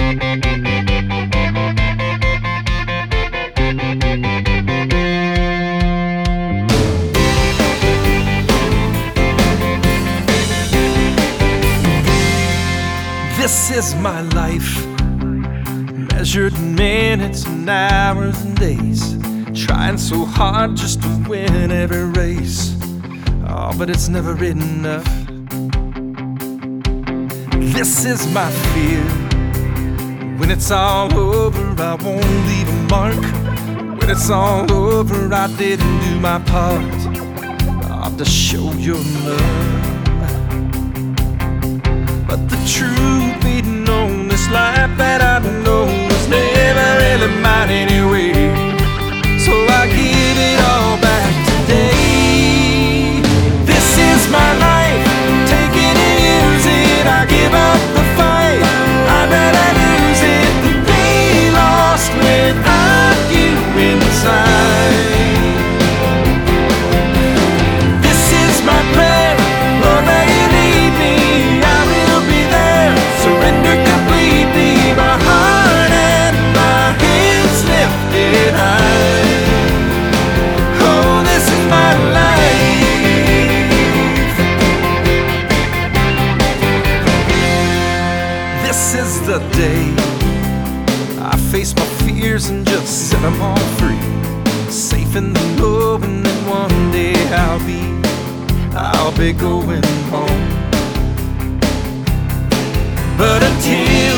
This is my life, measured in minutes and hours and days, trying so hard just to win every race. Oh, but it's never enough. This is my fear. When it's all over, I won't leave a mark. When it's all over, I didn't do my part. Oh, to show your love. But the truth being on this life that I know is never really mine anyway. So I give it all back today. This is my life, take it and use it. I give up the fight, I'd rather lose it than be lost without you inside. This is my prayer, Lord, may you lead me. Surrender completely, my heart and my hands lifted high. Oh, this is my life. This is the day I face my fears and just set them all free. Safe in the knowing that one day I'll be going home. But until